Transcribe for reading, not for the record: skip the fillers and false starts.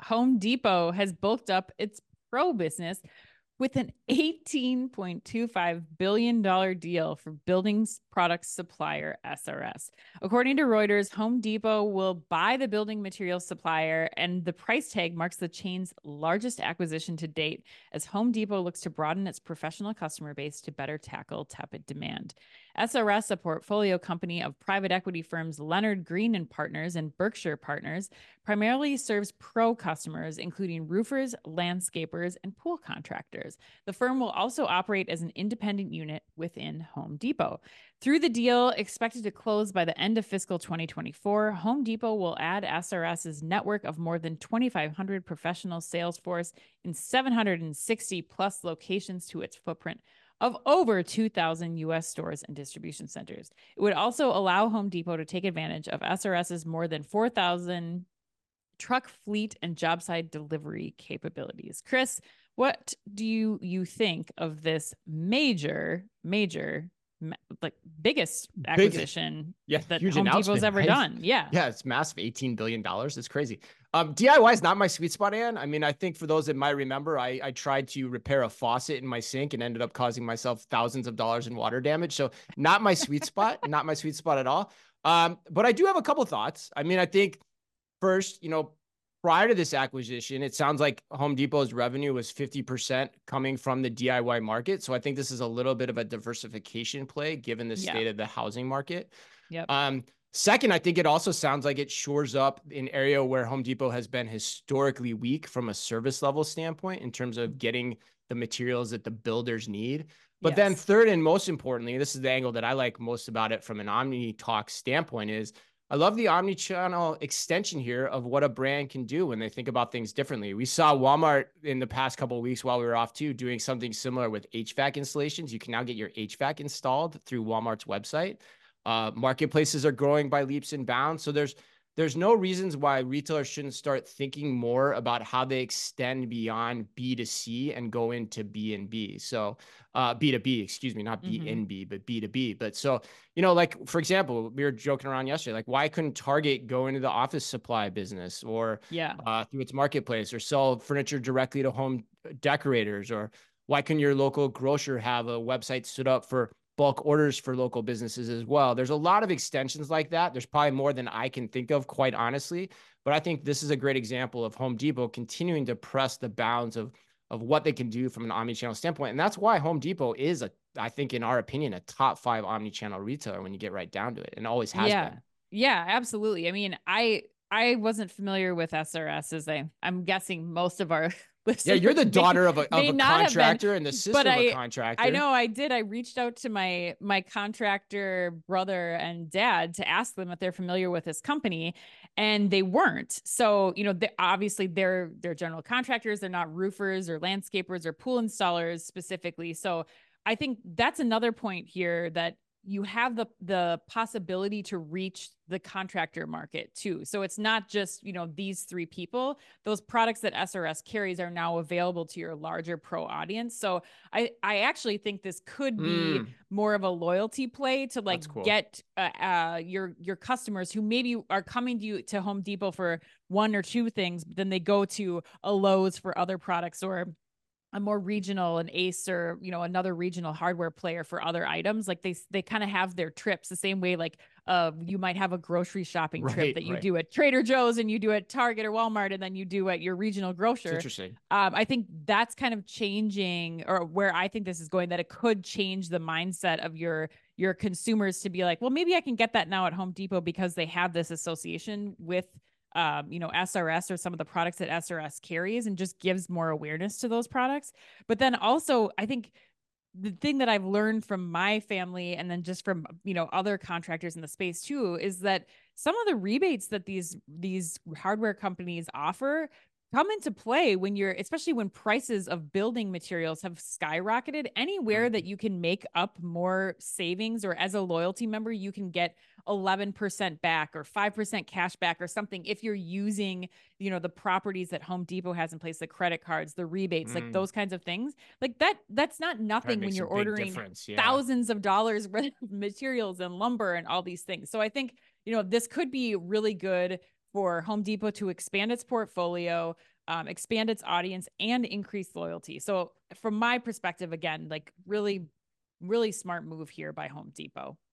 Home Depot has bulked up its pro business with an $18.25 billion deal for buildings products supplier SRS. According to Reuters, Home Depot will buy the building materials supplier, and the price tag marks the chain's largest acquisition to date as Home Depot looks to broaden its professional customer base to better tackle tepid demand. SRS, a portfolio company of private equity firms Leonard Green and Partners and Berkshire Partners, primarily serves pro customers, including roofers, landscapers, and pool contractors. The firm will also operate as an independent unit within Home Depot. Through the deal expected to close by the end of fiscal 2024, Home Depot will add SRS's network of more than 2,500 professional sales force in 760 plus locations to its footprint of over 2,000 U.S. stores and distribution centers. It would also allow Home Depot to take advantage of SRS's more than 4,000 truck fleet and job site delivery capabilities. Chris, what do you think of this major, like biggest acquisition that huge Home Depot's ever done? Yeah. Yeah, it's massive. $18 billion. It's crazy. DIY is not my sweet spot, Ann. I mean, I think for those that might remember, I tried to repair a faucet in my sink and ended up causing myself thousands of dollars in water damage. So not my sweet spot, not my sweet spot at all. But I do have a couple thoughts. I mean, I think first, prior to this acquisition, it sounds like Home Depot's revenue was 50% coming from the DIY market. So I think this is a little bit of a diversification play given the state of the housing market. Yep. Second, I think it also sounds like it shores up an area where Home Depot has been historically weak from a service level standpoint in terms of getting the materials that the builders need. But then third, and most importantly, this is the angle that I like most about it from an OmniTalk standpoint, is I love the omni-channel extension here of what a brand can do when they think about things differently. We saw Walmart in the past couple of weeks while we were off too, doing something similar with HVAC installations. You can now get your HVAC installed through Walmart's website. Marketplaces are growing by leaps and bounds. So there's no reasons why retailers shouldn't start thinking more about how they extend beyond B2C and go into B2B. So B2B, excuse me, not B2B, but B2B. But so, like, for example, we were joking around yesterday, like, why couldn't Target go into the office supply business or through its marketplace, or sell furniture directly to home decorators? Or why couldn't your local grocer have a website stood up for bulk orders for local businesses as well? There's a lot of extensions like that. There's probably more than I can think of, quite honestly. But I think this is a great example of Home Depot continuing to press the bounds of what they can do from an omnichannel standpoint. And that's why Home Depot is, I think, in our opinion, a top 5 omnichannel retailer when you get right down to it, and always has been. Yeah, absolutely. I mean, I wasn't familiar with SRS, as I'm guessing most of our listeners. Yeah, you're the daughter of a contractor and the sister of a contractor. I know I did. I reached out to my contractor brother and dad to ask them if they're familiar with this company, and they weren't. So, obviously they're general contractors. They're not roofers or landscapers or pool installers specifically. So I think that's another point here, that you have the possibility to reach the contractor market too. So it's not just, these 3 people. Those products that SRS carries are now available to your larger pro audience. So I actually think this could be more of a loyalty play to get your customers who maybe are coming to you to Home Depot for 1 or 2 things, but then they go to a Lowe's for other products, or a more regional, an Ace, or another regional hardware player for other items. Like they kind of have their trips the same way, like you might have a grocery shopping trip that you do at Trader Joe's, and you do at Target or Walmart, and then you do at your regional grocer. It's interesting. I think that's kind of changing, or where I think this is going, that it could change the mindset of your consumers to be like, well, maybe I can get that now at Home Depot because they have this association with SRS or some of the products that SRS carries, and just gives more awareness to those products. But then also, I think the thing that I've learned from my family, and then just from, other contractors in the space too, is that some of the rebates that these hardware companies offer come into play especially when prices of building materials have skyrocketed. Anywhere that you can make up more savings, or as a loyalty member, you can get 11% back or 5% cash back or something if you're using, the properties that Home Depot has in place, the credit cards, the rebates, like those kinds of things. Like that's not nothing when you're ordering thousands of dollars worth of materials and lumber and all these things. So I think, this could be really good for Home Depot to expand its portfolio, expand its audience, and increase loyalty. So from my perspective, again, like really, really smart move here by Home Depot.